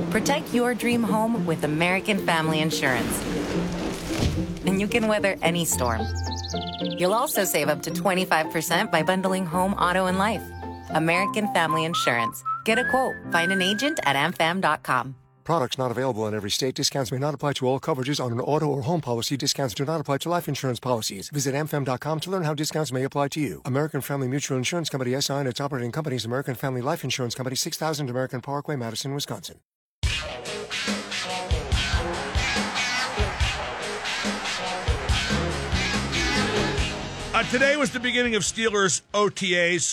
Protect your dream home with American Family Insurance. And you can weather any storm. You'll also save up to 25% by bundling home, auto, and life. American Family Insurance. Get a quote. Find an agent at amfam.com. Products not available in every state. Discounts may not apply to all coverages on an auto or home policy. Discounts do not apply to life insurance policies. Visit amfam.com to learn how discounts may apply to you. American Family Mutual Insurance Company, SI, and its operating companies, American Family Life Insurance Company, 6000 American Parkway, Madison, Wisconsin. Today was the beginning of Steelers OTAs.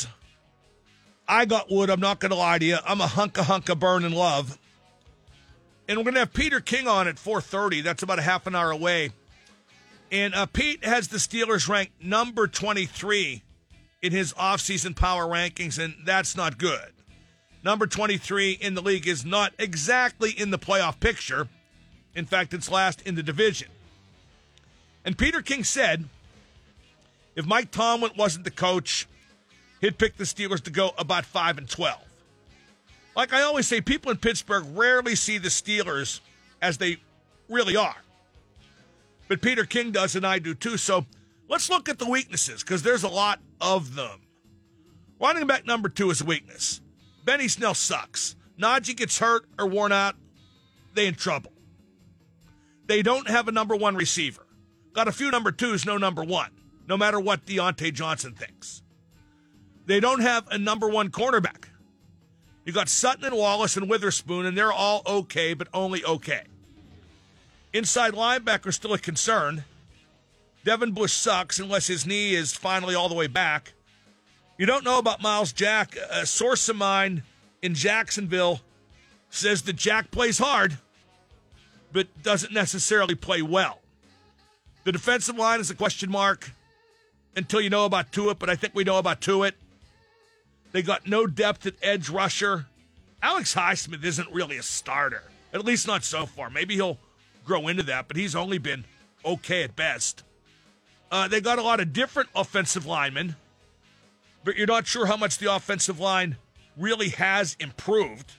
I got wood, I'm not going to lie to you. I'm a hunk of burning love. And we're going to have Peter King on at 4:30. That's about a half an hour away. And Pete has the Steelers ranked number 23 in his offseason power rankings, and that's not good. Number 23 in the league is not exactly in the playoff picture. In fact, it's last in the division. And Peter King said if Mike Tomlin wasn't the coach, he'd pick the Steelers to go about 5-12. Like I always say, people in Pittsburgh rarely see the Steelers as they really are. But Peter King does, and I do too. So let's look at the weaknesses, because there's a lot of them. Running back number 2 is a weakness. Benny Snell sucks. Najee gets hurt or worn out, they in trouble. They don't have a number 1 receiver. Got a few number 2s, no number 1, no matter what Deontay Johnson thinks. They don't have a number 1 cornerback. You got Sutton and Wallace and Witherspoon, and they're all okay, but only okay. Inside linebacker still a concern. Devin Bush sucks unless his knee is finally all the way back. You don't know about Miles Jack. A source of mine in Jacksonville says that Jack plays hard, but doesn't necessarily play well. The defensive line is a question mark until you know about Tuitt, but I think we know about Tuitt. They got no depth at edge rusher. Alex Highsmith isn't really a starter, at least not so far. Maybe he'll grow into that, but he's only been okay at best. They got a lot of different offensive linemen, but you're not sure how much the offensive line really has improved.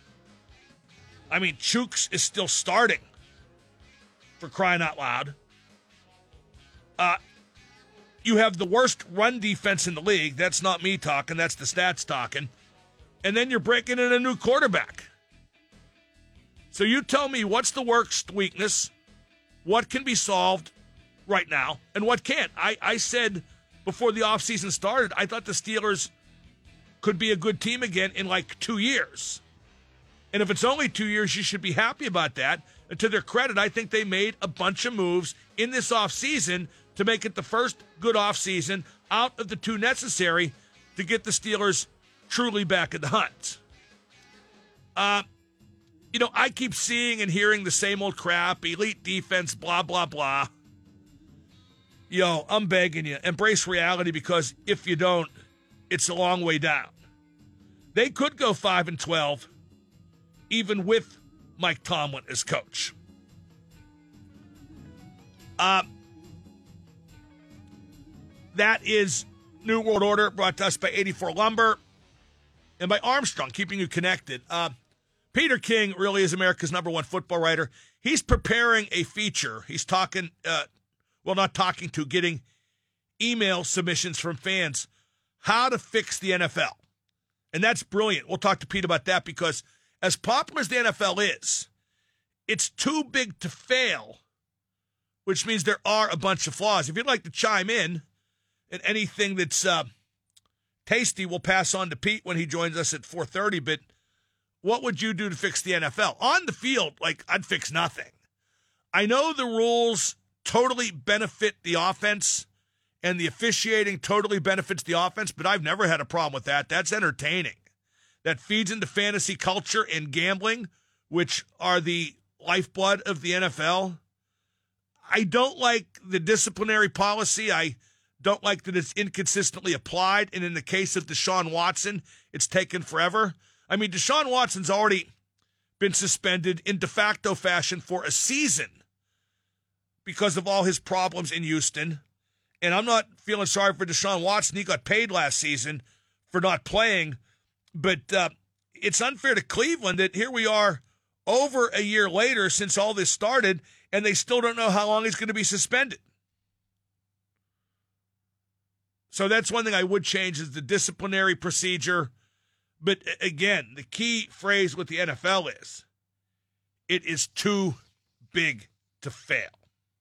I mean, Chooks is still starting, for crying out loud. You have the worst run defense in the league. That's not me talking. That's the stats talking. And then you're breaking in a new quarterback. So you tell me, what's the worst weakness? What can be solved right now? And what can't? I said before the offseason started, I thought the Steelers could be a good team again in like 2 years. And if it's only 2 years, you should be happy about that. And to their credit, I think they made a bunch of moves in this offseason to make it the first good offseason out of the 2 necessary to get the Steelers truly back in the hunt. I keep seeing and hearing the same old crap, elite defense, blah, blah, blah. Yo, I'm begging you, embrace reality, because if you don't, it's a long way down. They could go 5-12, even with Mike Tomlin as coach. That is New World Order, brought to us by 84 Lumber and by Armstrong, keeping you connected. Peter King really is America's number 1 football writer. He's preparing a feature. He's getting email submissions from fans, how to fix the NFL. And that's brilliant. We'll talk to Pete about that, because as popular as the NFL is, it's too big to fail, which means there are a bunch of flaws. If you'd like to chime in, and anything that's tasty we'll pass on to Pete when he joins us at 4:30. But what would you do to fix the NFL? On the field, I'd fix nothing. I know the rules totally benefit the offense, and the officiating totally benefits the offense, but I've never had a problem with that. That's entertaining. That feeds into fantasy culture and gambling, which are the lifeblood of the NFL. I don't like the disciplinary policy. I don't like that it's inconsistently applied. And in the case of Deshaun Watson, it's taken forever. I mean, Deshaun Watson's already been suspended in de facto fashion for a season because of all his problems in Houston. And I'm not feeling sorry for Deshaun Watson. He got paid last season for not playing. But it's unfair to Cleveland that here we are over a year later since all this started, and they still don't know how long he's going to be suspended. So that's one thing I would change is the disciplinary procedure. But again, the key phrase with the NFL is, it is too big to fail.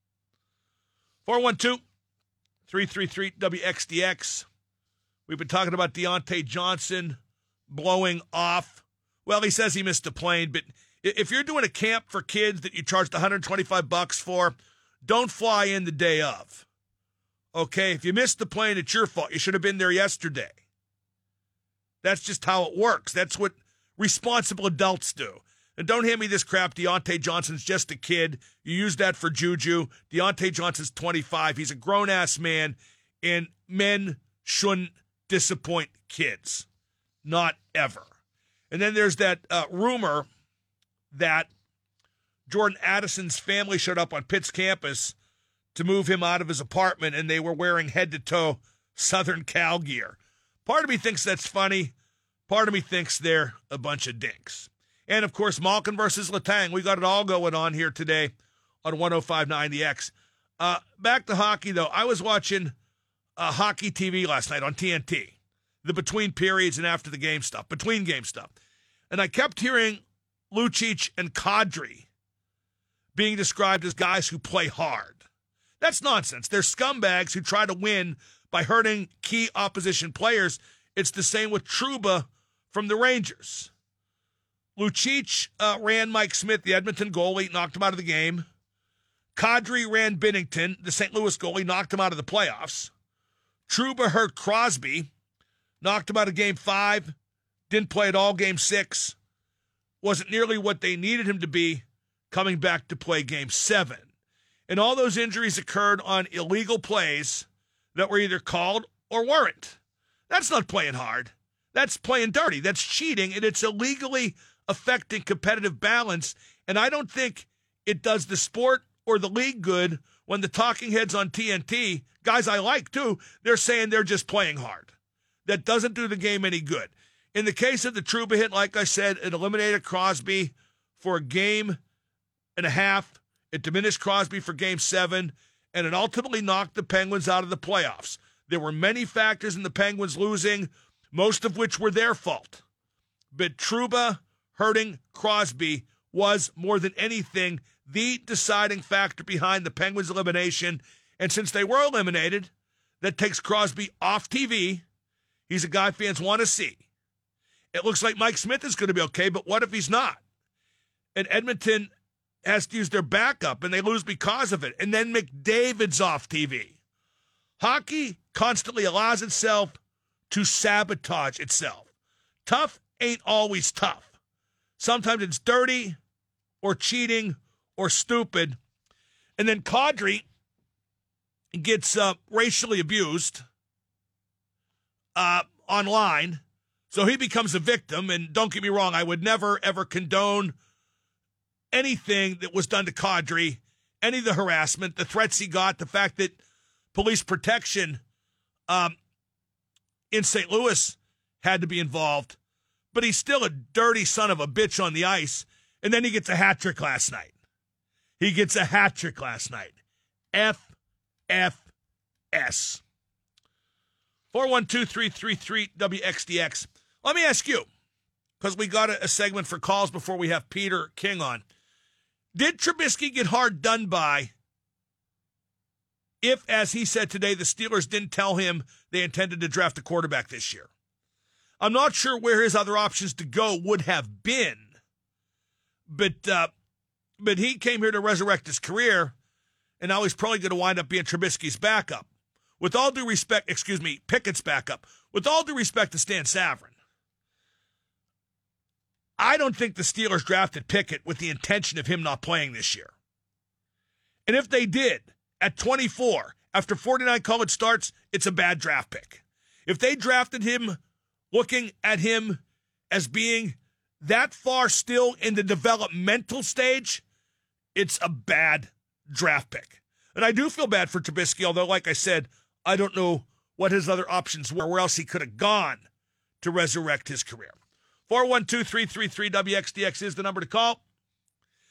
412-333-WXDX. We've been talking about Deontay Johnson blowing off. Well, he says he missed a plane, but if you're doing a camp for kids that you charged $125 for, don't fly in the day of. Okay, if you missed the plane, it's your fault. You should have been there yesterday. That's just how it works. That's what responsible adults do. And don't hand me this crap, Deontay Johnson's just a kid. You use that for juju. Deontay Johnson's 25. He's a grown-ass man, and men shouldn't disappoint kids. Not ever. And then there's that rumor that Jordan Addison's family showed up on Pitt's campus to move him out of his apartment, and they were wearing head-to-toe Southern Cal gear. Part of me thinks that's funny. Part of me thinks they're a bunch of dinks. And, of course, Malkin versus Letang. We got it all going on here today on 105.9 The X. Back to hockey, though. I was watching hockey TV last night on TNT, the between periods and after the game stuff, between game stuff. And I kept hearing Lucic and Kadri being described as guys who play hard. That's nonsense. They're scumbags who try to win by hurting key opposition players. It's the same with Trouba from the Rangers. Lucic ran Mike Smith, the Edmonton goalie, knocked him out of the game. Kadri ran Binnington, the St. Louis goalie, knocked him out of the playoffs. Trouba hurt Crosby, knocked him out of Game 5, didn't play at all Game 6, wasn't nearly what they needed him to be coming back to play Game 7. And all those injuries occurred on illegal plays that were either called or weren't. That's not playing hard. That's playing dirty. That's cheating, and it's illegally affecting competitive balance. And I don't think it does the sport or the league good when the talking heads on TNT, guys I like too, they're saying they're just playing hard. That doesn't do the game any good. In the case of the Trouba hit, like I said, it eliminated Crosby for a game and a half. It diminished Crosby for Game 7, and it ultimately knocked the Penguins out of the playoffs. There were many factors in the Penguins losing, most of which were their fault. But Trouba hurting Crosby was, more than anything, the deciding factor behind the Penguins' elimination. And since they were eliminated, that takes Crosby off TV. He's a guy fans want to see. It looks like Mike Smith is going to be okay, but what if he's not? And Edmonton has to use their backup, and they lose because of it. And then McDavid's off TV. Hockey constantly allows itself to sabotage itself. Tough ain't always tough. Sometimes it's dirty or cheating or stupid. And then Kadri gets racially abused online, so he becomes a victim. And don't get me wrong, I would never, ever condone anything that was done to Kadri, any of the harassment, the threats he got, the fact that police protection in St. Louis had to be involved. But he's still a dirty son of a bitch on the ice. And then he gets a hat trick last night. FFS. 412-333-WXDX. Let me ask you, because we got a segment for calls before we have Peter King on. Did Trubisky get hard done by if, as he said today, the Steelers didn't tell him they intended to draft a quarterback this year? I'm not sure where his other options to go would have been, but he came here to resurrect his career, and now he's probably going to wind up being Trubisky's backup. With all due respect, Pickett's backup. With all due respect to Stan Savran, I don't think the Steelers drafted Pickett with the intention of him not playing this year. And if they did, at 24, after 49 college starts, it's a bad draft pick. If they drafted him looking at him as being that far still in the developmental stage, it's a bad draft pick. And I do feel bad for Trubisky, although, like I said, I don't know what his other options were, where else he could have gone to resurrect his career. 412-333-WXDX is the number to call.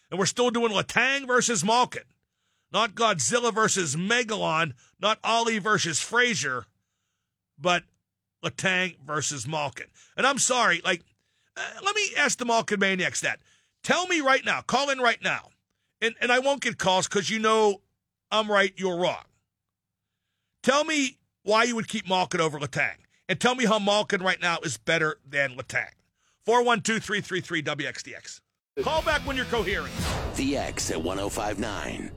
And we're still doing Letang versus Malkin. Not Godzilla versus Megalon, not Ollie versus Frazier, but Letang versus Malkin. And I'm sorry, let me ask the Malkin Maniacs that. Tell me right now, call in right now, and I won't get calls because you know I'm right, you're wrong. Tell me why you would keep Malkin over Letang, and tell me how Malkin right now is better than Letang. 412-333-WXDX. Call back when you're coherent. The X at 105.9.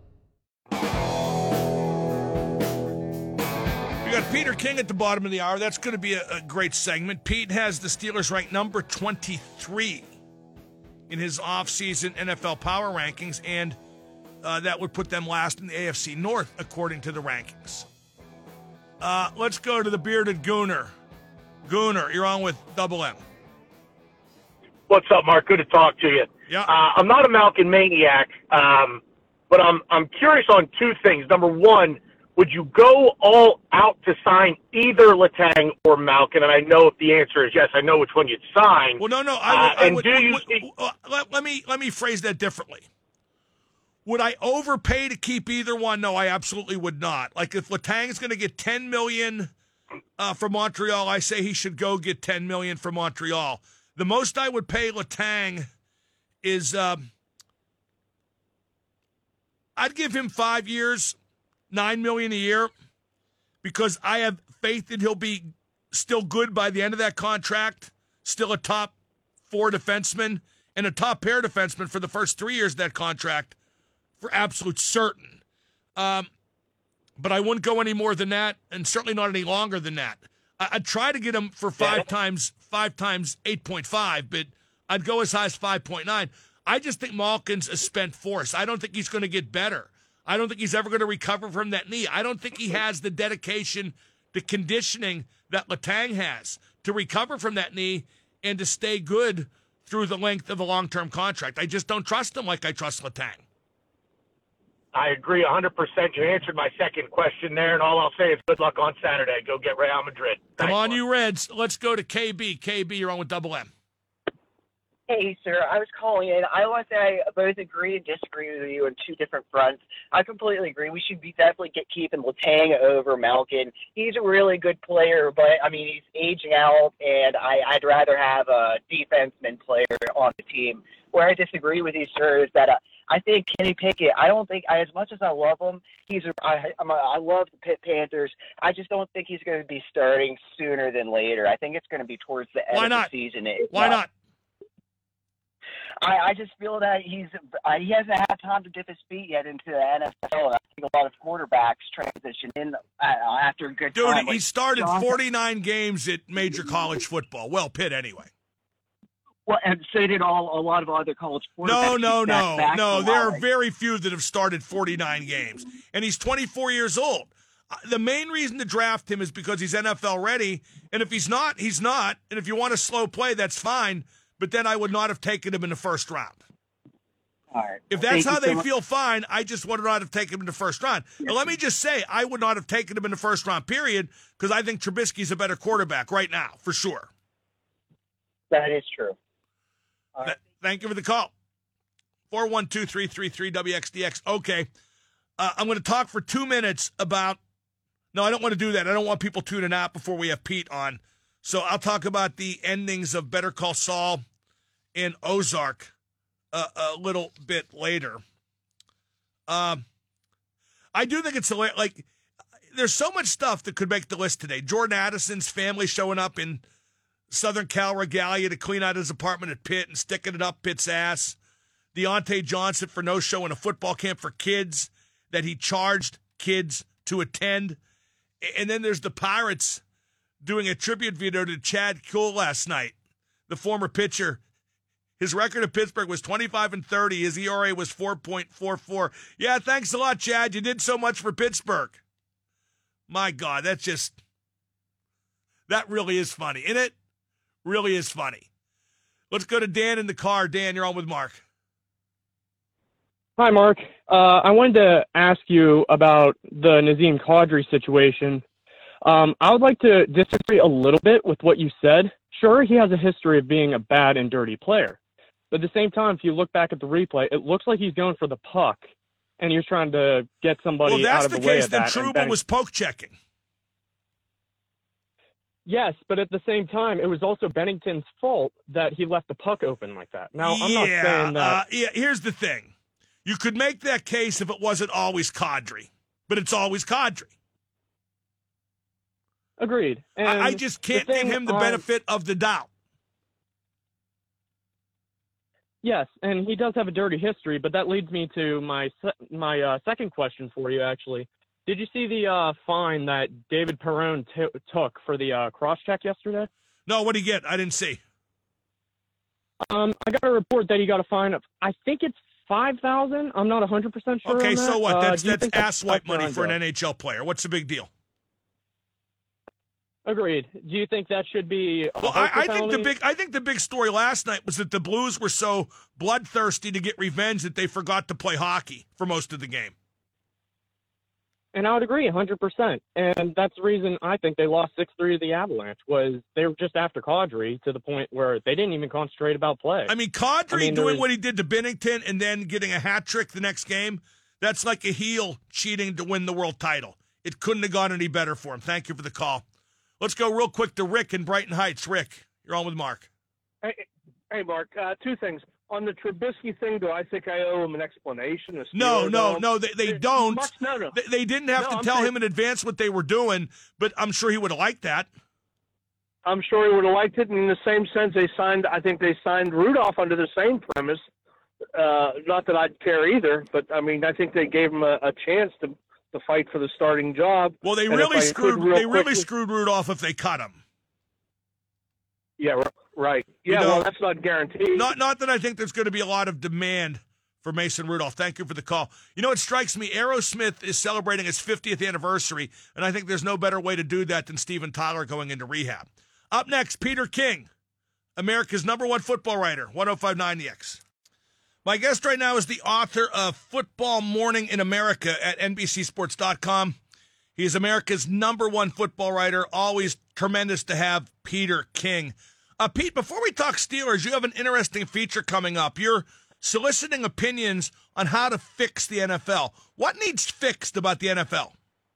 We got Peter King at the bottom of the hour. That's going to be a great segment. Pete has the Steelers ranked number 23 in his offseason NFL power rankings, and that would put them last in the AFC North, according to the rankings. Let's go to the bearded Gooner. Gooner, you're on with Double M. What's up, Mark? Good to talk to you. Yeah. I'm not a Malkin maniac, but I'm curious on two things. Number one, would you go all out to sign either Letang or Malkin? And I know if the answer is yes, I know which one you'd sign. Well, no. Let me phrase that differently. Would I overpay to keep either one? No, I absolutely would not. Like if Letang's going to get $10 million from Montreal, I say he should go get $10 million from Montreal. The most I would pay Letang is I'd give him 5 years, $9 million a year, because I have faith that he'll be still good by the end of that contract, still a top 4 defenseman and a top pair defenseman for the first 3 years of that contract for absolute certain. But I wouldn't go any more than that, and certainly not any longer than that. I'd try to get him for 5 times 8.5, but I'd go as high as 5.9. I just think Malkin's a spent force. I don't think he's going to get better. I don't think he's ever going to recover from that knee. I don't think he has the dedication, the conditioning that Letang has to recover from that knee and to stay good through the length of a long-term contract. I just don't trust him like I trust Letang. I agree 100%. You answered my second question there, and all I'll say is good luck on Saturday. Go get Real Madrid. Come on, you Reds. Let's go to KB. KB, you're on with Double M. Hey, sir. I was calling in. I want to say I both agree and disagree with you on two different fronts. I completely agree. We should be definitely keeping Letang over Malkin. He's a really good player, but, I mean, he's aging out, and I'd rather have a defenseman player on the team. Where I disagree with you, sir, is that I think Kenny Pickett, I don't think, as much as I love him, I love the Pitt Panthers. I just don't think he's going to be starting sooner than later. I think it's going to be towards the end of the season. Why not? I just feel that he hasn't had time to dip his feet yet into the NFL. I think a lot of quarterbacks transition in after a good time. Dude, he started 49 games at major college football. Well, Pitt anyway. Well, and so did a lot of other college quarterbacks. No. There are very few that have started 49 games. And he's 24 years old. The main reason to draft him is because he's NFL ready. And if he's not, he's not. And if you want a slow play, that's fine. But then I would not have taken him in the first round. All right. If that's how they feel, fine. I just would not have taken him in the first round. Yes. And let me just say, I would not have taken him in the first round, period, because I think Trubisky's a better quarterback right now, for sure. That is true. All right. Thank you for the call. 412-333-WXDX. Okay. I'm going to talk for 2 minutes about – no, I don't want to do that. I don't want people tuning out before we have Pete on. So I'll talk about the endings of Better Call Saul and Ozark a little bit later. I do think it's like there's so much stuff that could make the list today. Jordan Addison's family showing up in Southern Cal Regalia to clean out his apartment at Pitt and sticking it up Pitt's ass. Deontay Johnson for no show in a football camp for kids that he charged kids to attend. And then there's the Pirates doing a tribute video to Chad Kuhl last night, the former pitcher. His record at Pittsburgh was 25-30. His ERA was 4.44. Yeah, thanks a lot, Chad. You did so much for Pittsburgh. My God, that really is funny, isn't it? Really is funny. Let's go to Dan in the car. Dan, you're on with Mark. Hi, Mark. I wanted to ask you about the Nazem Kadri situation. I would like to disagree a little bit with what you said. Sure, he has a history of being a bad and dirty player. But at the same time, if you look back at the replay, it looks like he's going for the puck, and he was trying to get somebody out of the way of that. Well, that's the case. Then Trouba was poke checking. Yes, but at the same time, it was also Bennington's fault that he left the puck open like that. Now, I'm not saying that. Here's the thing. You could make that case if it wasn't always Kadri, but it's always Kadri. Agreed. And I just can't give him the benefit of the doubt. Yes, and he does have a dirty history, but that leads me to my second question for you, actually. Did you see the fine that David Perron took for the cross-check yesterday? No, what did he get? I didn't see. I got a report that he got a fine of, I think it's $5,000. I'm not 100% sure. Okay, on that. so what? That's ass-wipe money fine, for an NHL player. What's the big deal? Agreed. Do you think that should be? Well, I think the big story last night was that the Blues were so bloodthirsty to get revenge that they forgot to play hockey for most of the game. And I would agree 100%. And that's the reason I think they lost 6-3 to the Avalanche was they were just after Kadri to the point where they didn't even concentrate about play. I mean, Kadri doing what he did to Binnington and then getting a hat trick the next game, that's like a heel cheating to win the world title. It couldn't have gone any better for him. Thank you for the call. Let's go real quick to Rick in Brighton Heights. Rick, you're on with Mark. Hey Mark. Two things. On the Trubisky thing, do I think I owe him an explanation? No, they don't. No. They didn't have to tell him in advance what they were doing, but I'm sure he would have liked that. I'm sure he would have liked it. And in the same sense, I think they signed Rudolph under the same premise. Not that I'd care either, but I mean, I think they gave him a chance to fight for the starting job. Well, they really screwed Rudolph if they cut him. Yeah, right. Yeah, well, that's not guaranteed. Not that I think there's going to be a lot of demand for Mason Rudolph. Thank you for the call. You know, it strikes me, Aerosmith is celebrating his 50th anniversary, and I think there's no better way to do that than Steven Tyler going into rehab. Up next, Peter King, America's #1 football writer, 105.9 The X. My guest right now is the author of Football Morning in America at NBCSports.com. He is America's #1 football writer. Always tremendous to have Peter King. Pete, before we talk Steelers, you have an interesting feature coming up. You're soliciting opinions on how to fix the NFL. What needs fixed about the NFL?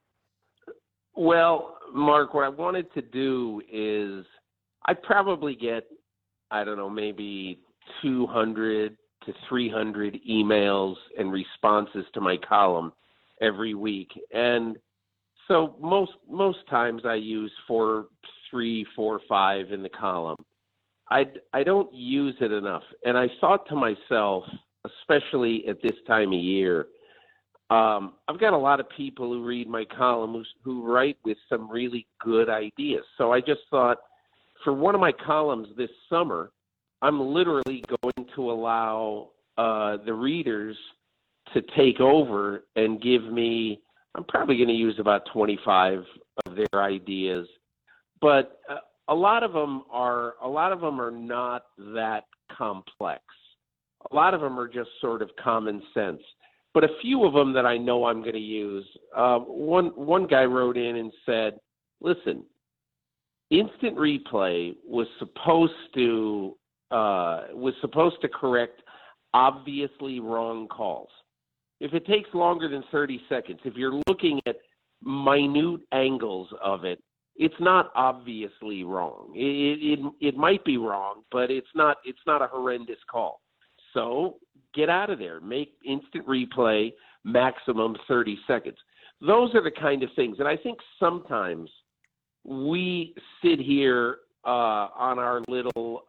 Well, Mark, what I wanted to do is I'd probably get, I don't know, maybe 200 to 300 emails and responses to my column every week. And so most times I use 3, 4, 5 in the column. I don't use it enough. And I thought to myself, especially at this time of year, I've got a lot of people who read my column who write with some really good ideas. So I just thought for one of my columns this summer, I'm literally going to allow the readers to take over and give me, I'm probably going to use about 25 of their ideas, but a lot of them are not that complex. A lot of them are just sort of common sense. But a few of them that I know I'm going to use, one guy wrote in and said, listen, instant replay was supposed to correct obviously wrong calls. If it takes longer than 30 seconds, if you're looking at minute angles of it, it's not obviously wrong. It might be wrong, but it's not a horrendous call. So get out of there. Make instant replay maximum 30 seconds. Those are the kind of things. And I think sometimes we sit here on our little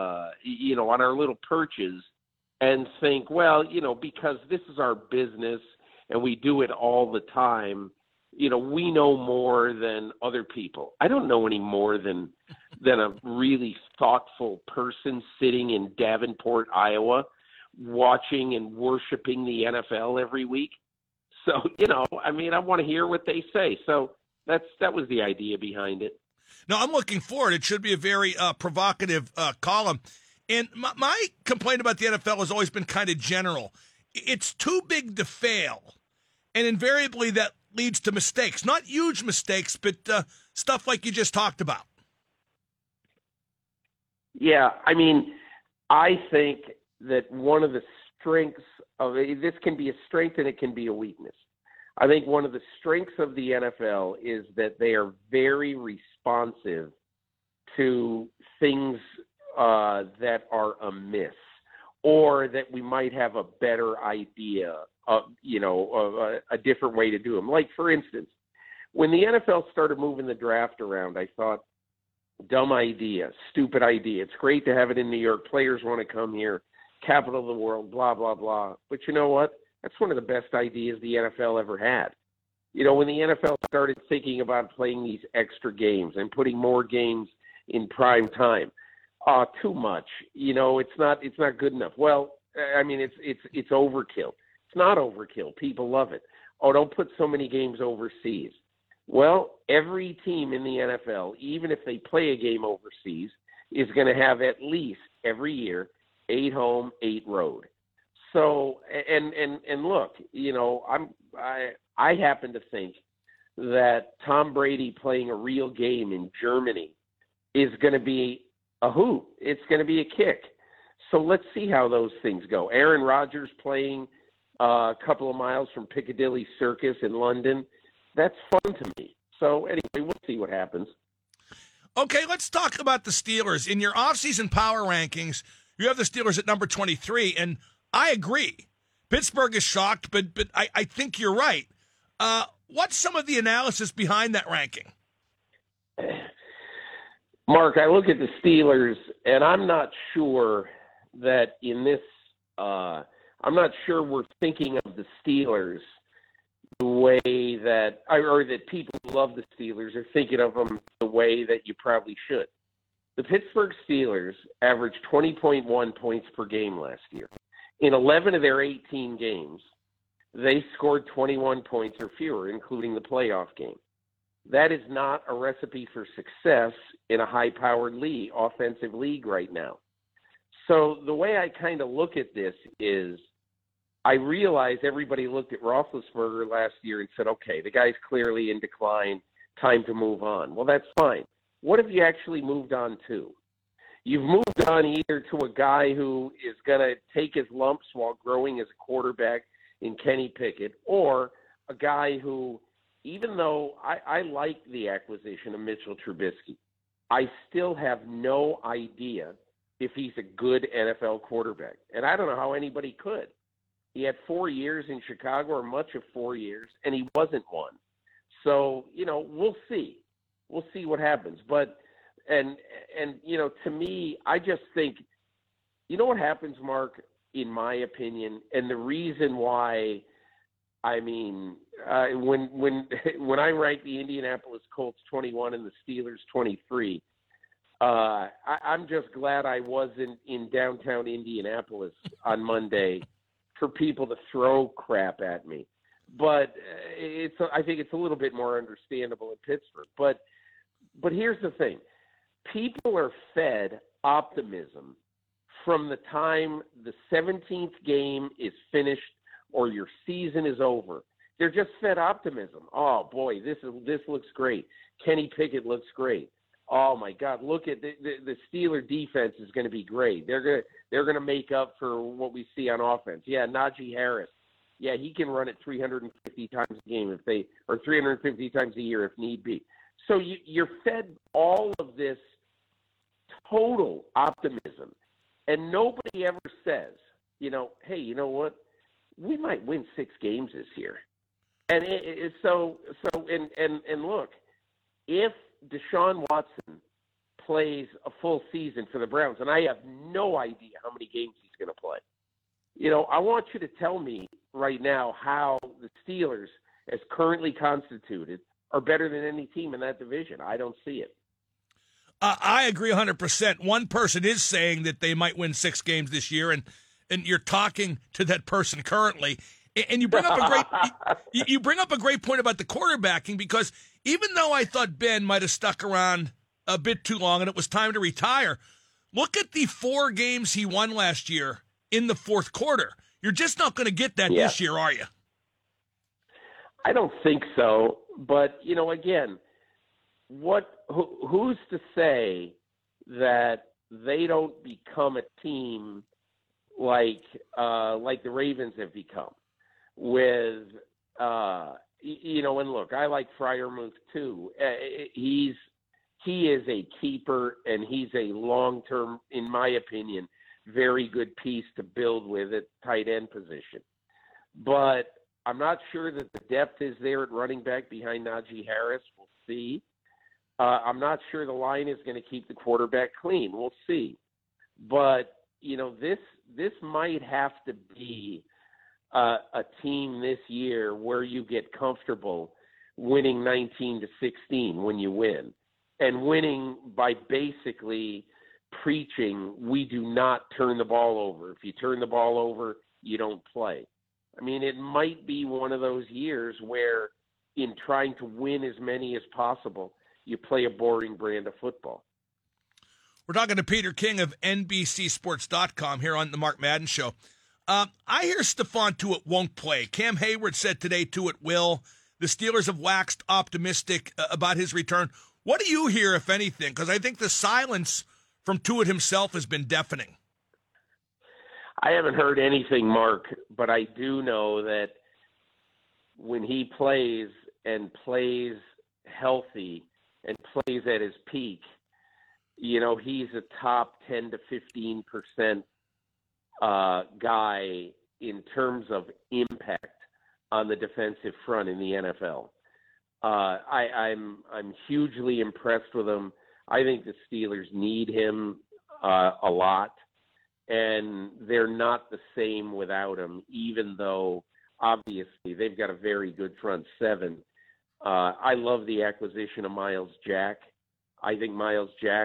perches and think, well, because this is our business and we do it all the time, we know more than other people. I don't know any more than a really thoughtful person sitting in Davenport, Iowa, watching and worshiping the NFL every week. So, I want to hear what they say. So that was the idea behind it. No, I'm looking forward. It should be a very provocative column. And my complaint about the NFL has always been kind of general. It's too big to fail. And invariably that leads to mistakes. Not huge mistakes, but stuff like you just talked about. Yeah, I think that one of the strengths of this can be a strength and it can be a weakness. I think one of the strengths of the NFL is that they are very responsive to things that are amiss, or that we might have a better idea of, of a different way to do them. Like, for instance, when the NFL started moving the draft around, I thought, dumb idea, stupid idea. It's great to have it in New York. Players want to come here, capital of the world, blah, blah, blah. But you know what? That's one of the best ideas the NFL ever had. When the NFL started thinking about playing these extra games and putting more games in prime time, too much. It's not good enough. Well, I mean, it's overkill. It's not overkill. People love it. Oh, don't put so many games overseas. Well, every team in the NFL, even if they play a game overseas, is going to have at least every year 8 home, 8 road. So, and look, I happen to think that Tom Brady playing a real game in Germany is going to be a hoot. It's going to be a kick. So let's see how those things go. Aaron Rodgers playing a couple of miles from Piccadilly Circus in London. That's fun to me. So anyway, we'll see what happens. Okay, let's talk about the Steelers. In your offseason power rankings, you have the Steelers at number 23, and I agree. Pittsburgh is shocked, but I think you're right. What's some of the analysis behind that ranking? Mark, I look at the Steelers, and I'm not sure that in this I'm not sure we're thinking of the Steelers the way that, or that people who love the Steelers are thinking of them the way that you probably should. The Pittsburgh Steelers averaged 20.1 points per game last year. In 11 of their 18 games, they scored 21 points or fewer, including the playoff game. That is not a recipe for success in a high-powered league, offensive league right now. So the way I kind of look at this is I realize everybody looked at Roethlisberger last year and said, okay, the guy's clearly in decline, time to move on. Well, that's fine. What have you actually moved on to? You've moved on either to a guy who is going to take his lumps while growing as a quarterback in Kenny Pickett, or a guy who, even though I like the acquisition of Mitchell Trubisky, I still have no idea if he's a good NFL quarterback. And I don't know how anybody could. He had 4 years in Chicago, or much of 4 years, and he wasn't one. So, we'll see. We'll see what happens. But, and to me, I just think, what happens, Mark, in my opinion, and the reason why, when I rank the Indianapolis Colts 21 and the Steelers 23, I'm just glad I wasn't in downtown Indianapolis on Monday for people to throw crap at me. But I think it's a little bit more understandable in Pittsburgh. But here's the thing. People are fed optimism from the time the 17th game is finished or your season is over. They're just fed optimism. Oh, boy, this looks great. Kenny Pickett looks great. Oh, my God, look at the Steeler defense is going to be great. They're going to make up for what we see on offense. Yeah, Najee Harris. Yeah, he can run it 350 times a game or 350 times a year if need be. So you're fed all of this total optimism, and nobody ever says, hey, you know what? We might win 6 games this year. And and look, if Deshaun Watson plays a full season for the Browns, and I have no idea how many games he's going to play, I want you to tell me right now how the Steelers, as currently constituted, are better than any team in that division. I don't see it. I agree 100%. One person is saying that they might win 6 games this year, and you're talking to that person currently. And you bring up a great point about the quarterbacking, because even though I thought Ben might have stuck around a bit too long and it was time to retire, look at the 4 games he won last year in the fourth quarter. You're just not going to get that this year, are you? I don't think so. But, again, who's to say that they don't become a team like the Ravens have become with, and look, I like Freiermuth too. He is a keeper, and he's a long-term, in my opinion, very good piece to build with at tight end position. But I'm not sure that the depth is there at running back behind Najee Harris. We'll see. I'm not sure the line is going to keep the quarterback clean. We'll see. But, this might have to be a team this year where you get comfortable winning 19-16 when you win, and winning by basically preaching, we do not turn the ball over. If you turn the ball over, you don't play. I mean, it might be one of those years where in trying to win as many as possible, you play a boring brand of football. We're talking to Peter King of NBCSports.com here on the Mark Madden Show. I hear Stephon Tuitt won't play. Cam Hayward said today Tuitt will. The Steelers have waxed optimistic about his return. What do you hear, if anything? Because I think the silence from Tuitt himself has been deafening. I haven't heard anything, Mark, but I do know that when he plays and plays healthy and plays at his peak, he's a top 10 to 15% guy in terms of impact on the defensive front in the NFL. I'm hugely impressed with him. I think the Steelers need him a lot, and they're not the same without him, even though obviously they've got a very good front seven. I love the acquisition of Miles Jack. I think Miles Jack,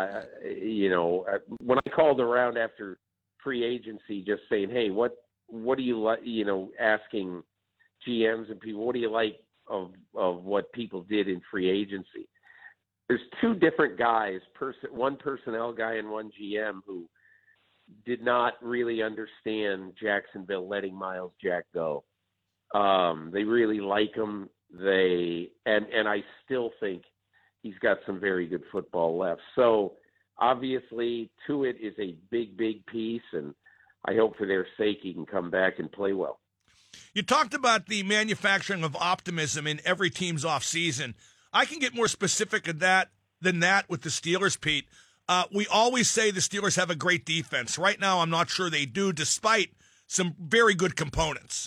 when I called around after free agency just saying, hey, what do you like, asking GMs and people, what do you like of what people did in free agency? There's two different guys, one personnel guy and one GM who did not really understand Jacksonville letting Miles Jack go. They really like him. And I still think he's got some very good football left. So obviously Tuitt is a big, big piece, and I hope for their sake he can come back and play well. You talked about the manufacturing of optimism in every team's offseason. I can get more specific than that with the Steelers, Pete. We always say the Steelers have a great defense. Right now, I'm not sure they do, despite some very good components.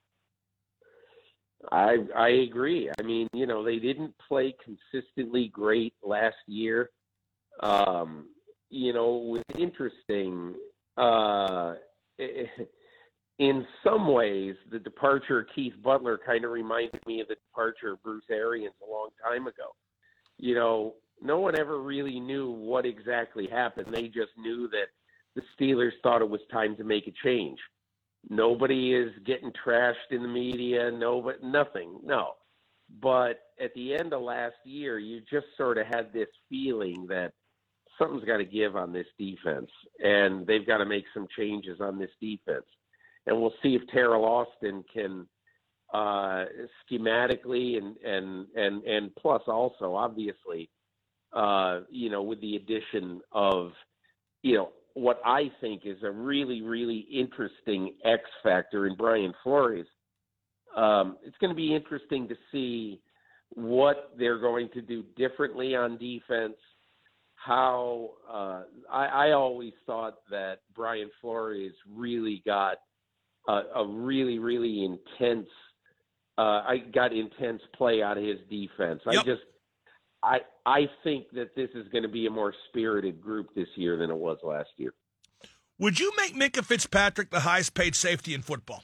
I agree. I mean, they didn't play consistently great last year. It was interesting. In some ways, the departure of Keith Butler kind of reminded me of the departure of Bruce Arians a long time ago. No one ever really knew what exactly happened. They just knew that the Steelers thought it was time to make a change. Nobody is getting trashed in the media. Nothing. No. But at the end of last year, you just sort of had this feeling that something's got to give on this defense, and they've got to make some changes on this defense. And we'll see if Terrell Austin can schematically and plus also obviously, with the addition of, what I think is a really, really interesting X factor in Brian Flores. It's going to be interesting to see what they're going to do differently on defense. How I always thought that Brian Flores really got a really, really intense intense play out of his defense. Yep. I think that this is going to be a more spirited group this year than it was last year. Would you make Minkah Fitzpatrick the highest paid safety in football?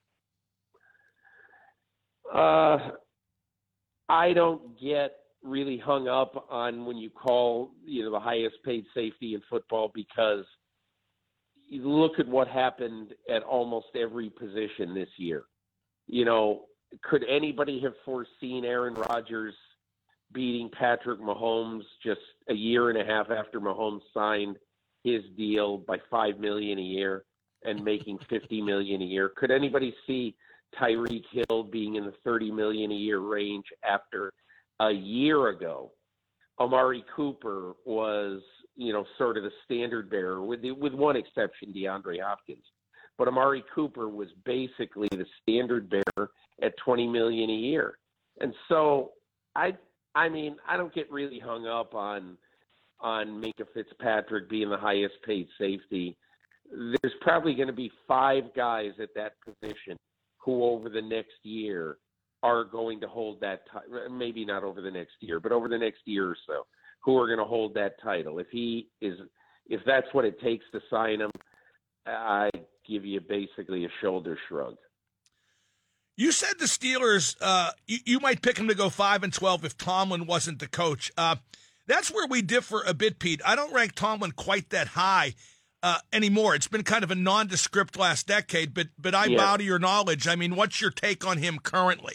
I don't get really hung up on when you call, the highest paid safety in football, because you look at what happened at almost every position this year. Could anybody have foreseen Aaron Rodgers beating Patrick Mahomes just a year and a half after Mahomes signed his deal by $5 million a year and making $50 million a year? Could anybody see Tyreek Hill being in the $30 million a year range after a year ago? Amari Cooper was, sort of the standard bearer, with one exception, DeAndre Hopkins. But Amari Cooper was basically the standard bearer at $20 million a year. And so I don't get really hung up on Minkah Fitzpatrick being the highest paid safety. There's probably going to be 5 guys at that position who over the next year are going to hold that title. Maybe not over the next year, but over the next year or so, who are going to hold that title. If that's what it takes to sign him, I give you basically a shoulder shrug. You said the Steelers, you might pick them to go 5-12 if Tomlin wasn't the coach. That's where we differ a bit, Pete. I don't rank Tomlin quite that high anymore. It's been kind of a nondescript last decade, but I bow to your knowledge. I mean, what's your take on him currently?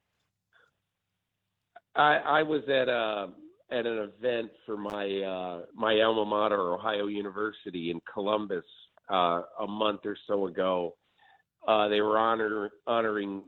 I was at an event for my alma mater, Ohio University in Columbus, a month or so ago. They were honoring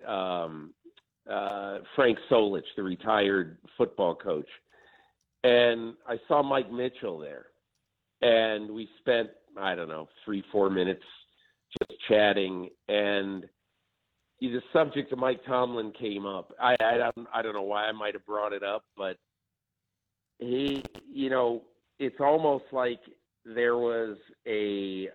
Frank Solich, the retired football coach. And I saw Mike Mitchell there. And we spent, 3-4 minutes just chatting. And the subject of Mike Tomlin came up. I don't know why I might have brought it up, but he, it's almost like there was it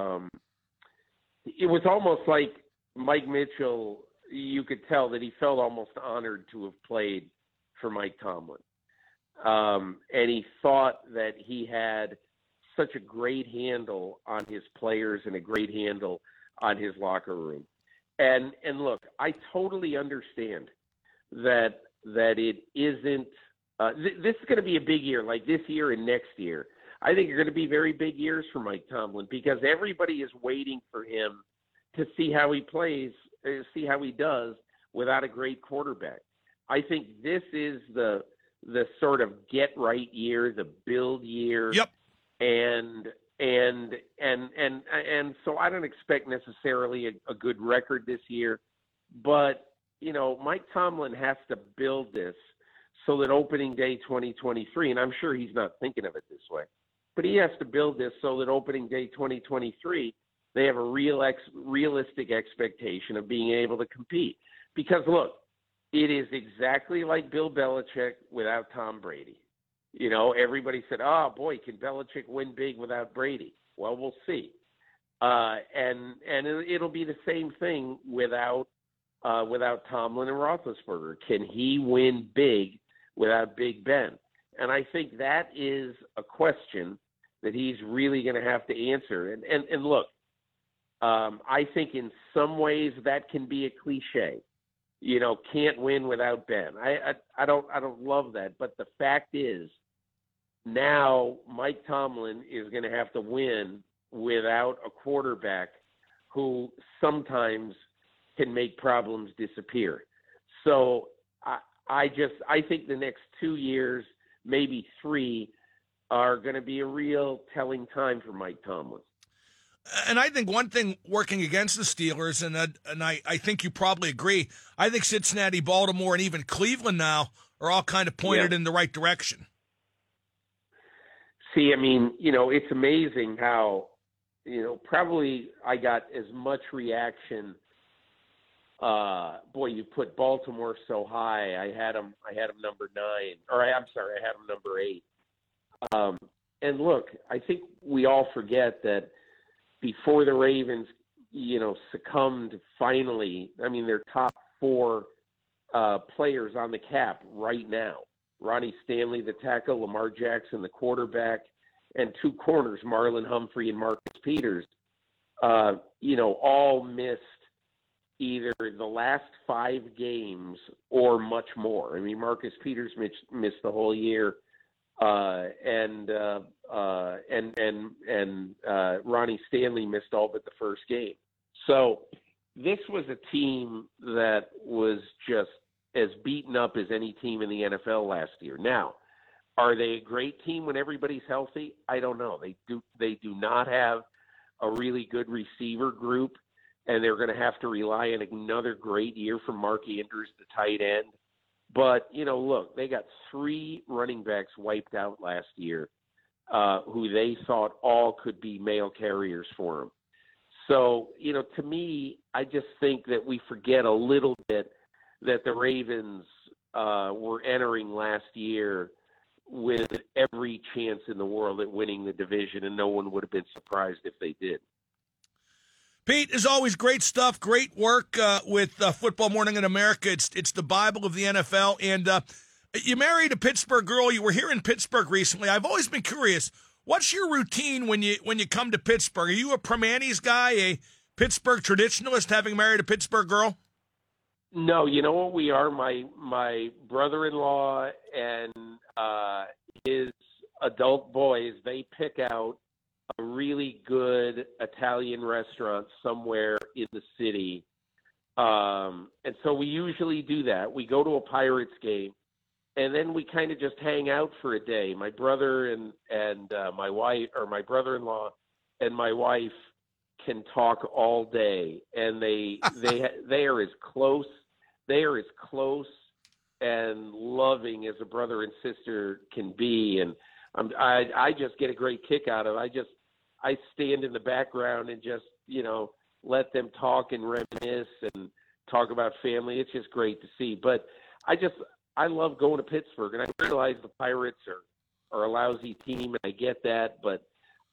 was almost like Mike Mitchell, you could tell that he felt almost honored to have played for Mike Tomlin. And he thought that he had such a great handle on his players and a great handle on his locker room. And look, I totally understand that it isn't this is going to be a big year, like this year and next year. I think are going to be very big years for Mike Tomlin because everybody is waiting for him to see how he plays, see how he does without a great quarterback. I think this is the sort of get right year, the build year. Yep. And so I don't expect necessarily a good record this year, but Mike Tomlin has to build this so that opening day 2023, and I'm sure he's not thinking of it this way, but he has to build this so that opening day 2023, they have a realistic expectation of being able to compete. Because look, it is exactly like Bill Belichick without Tom Brady. Everybody said, "Oh boy, can Belichick win big without Brady?" Well, we'll see. And it'll be the same thing without Tomlin and Roethlisberger. Can he win big without Big Ben? And I think that is a question that he's really going to have to answer. And look, I think in some ways that can be a cliche. Can't win without Ben. I don't love that, but the fact is, now Mike Tomlin is going to have to win without a quarterback who sometimes can make problems disappear. So I think the next 2 years, maybe 3, are going to be a real telling time for Mike Tomlin. And I think one thing working against the Steelers, and I think you probably agree, I think Cincinnati, Baltimore, and even Cleveland now are all kind of pointed in the right direction. See, it's amazing how, probably I got as much reaction. Boy, you put Baltimore so high. I had them number 9, or I'm sorry, I had them number 8. And look, I think we all forget that before the Ravens, succumbed finally, their top 4 players on the cap right now. Ronnie Stanley, the tackle, Lamar Jackson, the quarterback, and 2 corners, Marlon Humphrey and Marcus Peters, all missed either the last 5 games or much more. Marcus Peters missed the whole year, and Ronnie Stanley missed all but the first game. So this was a team that was just as beaten up as any team in the NFL last year. Now, are they a great team when everybody's healthy? I don't know. They do not have a really good receiver group, and they're going to have to rely on another great year from Mark Andrews, the tight end. But, look, they got 3 running backs wiped out last year. who they thought all could be mail carriers for him. So, to me, I just think that we forget a little bit that the Ravens were entering last year with every chance in the world at winning the division, and no one would have been surprised if they did. Pete, as always, great stuff, great work with Football Morning in America. It's the Bible of the NFL, and you married a Pittsburgh girl. You were here in Pittsburgh recently. I've always been curious, what's your routine when you come to Pittsburgh? Are you a Primanti's guy, a Pittsburgh traditionalist, having married a Pittsburgh girl? No, you know what we are? My brother-in-law and his adult boys, they pick out a really good Italian restaurant somewhere in the city. And so we usually do that. We go to a Pirates game, and then we kind of just hang out for a day. My brother and my wife, or my brother-in-law and my wife, can talk all day, and they are as close. They are as close and loving as a brother and sister can be, and I just get a great kick out of it. I stand in the background and just let them talk and reminisce and talk about family. It's just great to see. But I love going to Pittsburgh, and I realize the Pirates are a lousy team, and I get that, but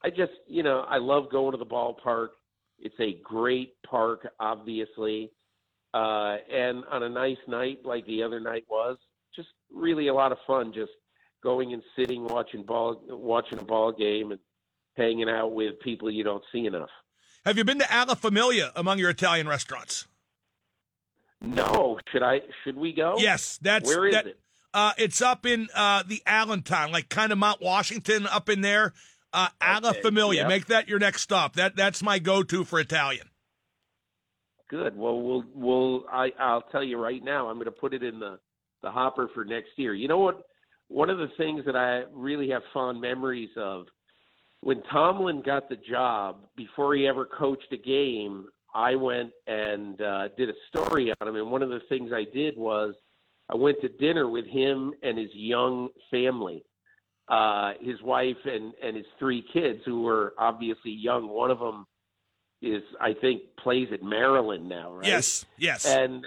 I love going to the ballpark. It's a great park, obviously. And on a nice night like the other night was, just really a lot of fun, just going and sitting, watching a ball game and hanging out with people you don't see enough. Have you been to Alla Familia among your Italian restaurants? No. Should we go? Yes. Where is it? It's up in the Allentown, like kind of Mount Washington up in there. Alla Familia. Yep. Make that your next stop. That's my go-to for Italian. Good. Well, I'll tell you right now, I'm going to put it in the hopper for next year. You know what? One of the things that I really have fond memories of, when Tomlin got the job, before he ever coached a game, I went and did a story on him. And one of the things I did was I went to dinner with him and his young family, his wife and his 3 kids, who were obviously young. One of them plays at Maryland now, right? Yes.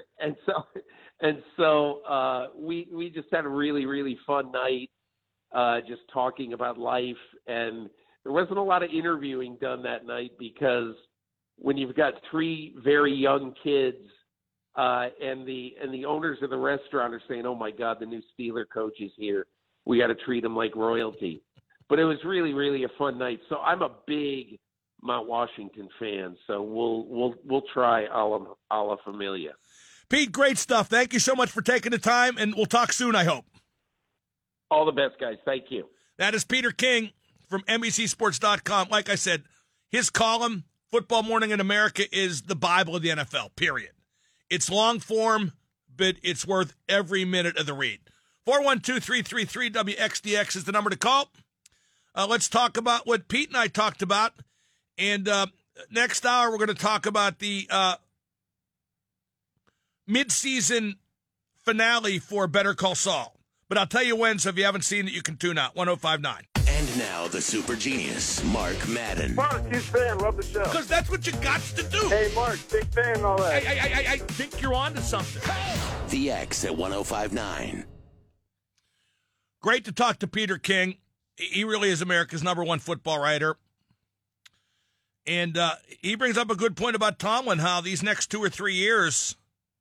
And so we just had a really, really fun night, just talking about life. And there wasn't a lot of interviewing done that night, because when you've got 3 very young kids, and the owners of the restaurant are saying, "Oh my God, the new Steeler coach is here. We got to treat him like royalty." But it was really, really a fun night. So I'm a big Mount Washington fan. So we'll try Alla Familia. Pete, great stuff. Thank you so much for taking the time, and we'll talk soon, I hope. All the best, guys. Thank you. That is Peter King from NBCSports.com. Like I said, his column, Football Morning in America, is the Bible of the NFL, period. It's long form, but it's worth every minute of the read. 412-333-WXDX is the number to call. Let's talk about what Pete and I talked about. And next hour, we're going to talk about the mid-season finale for Better Call Saul. But I'll tell you when, so if you haven't seen it, you can tune out. 105.9. And now the super genius, Mark Madden. Mark, huge fan. Love the show. Because that's what you got to do. Hey, Mark, big fan and all that. I think you're on to something. The X at 105.9. Great to talk to Peter King. He really is America's #1 football writer. And he brings up a good point about Tomlin, how these next 2 or 3 years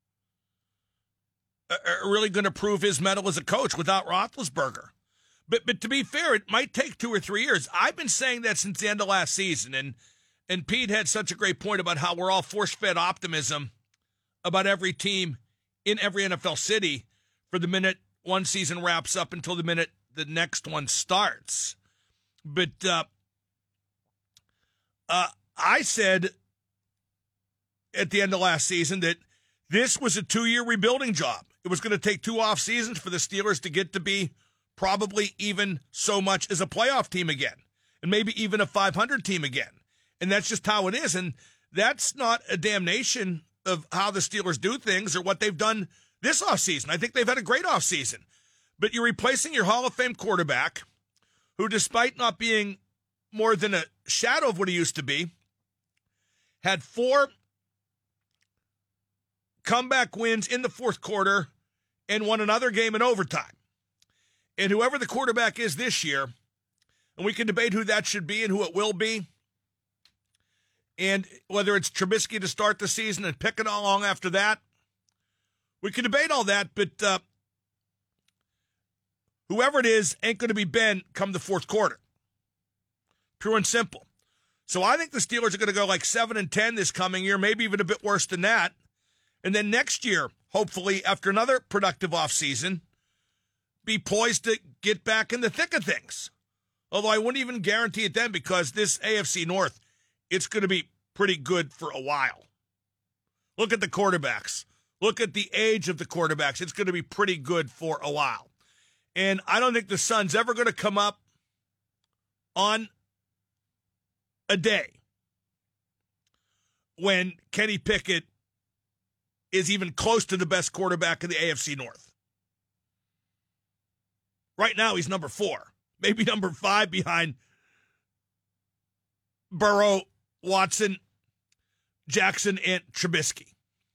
are really going to prove his mettle as a coach without Roethlisberger. But to be fair, it might take 2 or 3 years. I've been saying that since the end of last season, and Pete had such a great point about how we're all force-fed optimism about every team in every NFL city for the minute one season wraps up until the minute the next one starts. But I said at the end of last season that this was a 2-year rebuilding job. It was going to take 2 off seasons for the Steelers to get to be probably even so much as a playoff team again, and maybe even a 500 team again. And that's just how it is. And that's not a damnation of how the Steelers do things or what they've done this offseason. I think they've had a great offseason. But you're replacing your Hall of Fame quarterback, who, despite not being more than a shadow of what he used to be, had 4 comeback wins in the fourth quarter and won another game in overtime. And whoever the quarterback is this year, and we can debate who that should be and who it will be, and whether it's Trubisky to start the season and pick it along after that, we can debate all that, but whoever it is ain't going to be Ben come the fourth quarter. Pure and simple. So I think the Steelers are going to go like 7-10 this coming year, maybe even a bit worse than that. And then next year, hopefully, after another productive offseason, be poised to get back in the thick of things. Although I wouldn't even guarantee it then, because this AFC North, it's going to be pretty good for a while. Look at the quarterbacks. Look at the age of the quarterbacks. It's going to be pretty good for a while. And I don't think the sun's ever going to come up on a day when Kenny Pickett is even close to the best quarterback in the AFC North. Right now, he's number 4, maybe number 5 behind Burrow, Watson, Jackson, and Trubisky.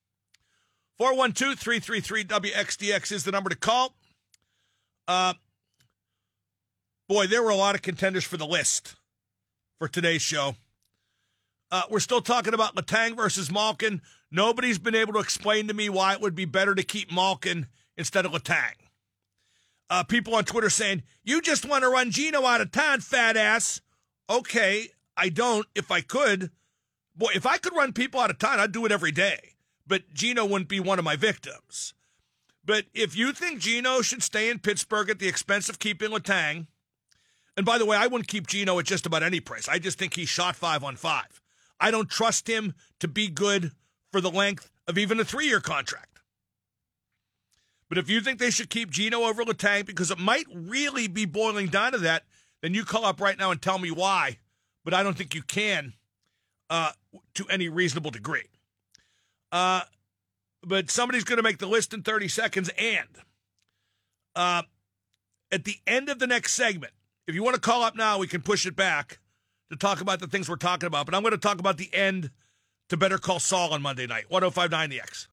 412-333-WXDX is the number to call. Boy, there were a lot of contenders for the list for today's show. We're still talking about Letang versus Malkin. Nobody's been able to explain to me why it would be better to keep Malkin instead of Letang. People on Twitter saying, you just want to run Geno out of town, fat ass. Okay, I don't. If I could. Boy, if I could run people out of town, I'd do it every day. But Geno wouldn't be one of my victims. But if you think Geno should stay in Pittsburgh at the expense of keeping Letang, and by the way, I wouldn't keep Geno at just about any price. I just think he's shot 5 on 5. I don't trust him to be good for the length of even a 3-year contract. But if you think they should keep Geno over Letang, because it might really be boiling down to that, then you call up right now and tell me why. But I don't think you can to any reasonable degree. But somebody's going to make the list in 30 seconds. And at the end of the next segment, if you want to call up now, we can push it back to talk about the things we're talking about. But I'm going to talk about the end to Better Call Saul on Monday night. 105.9 The X.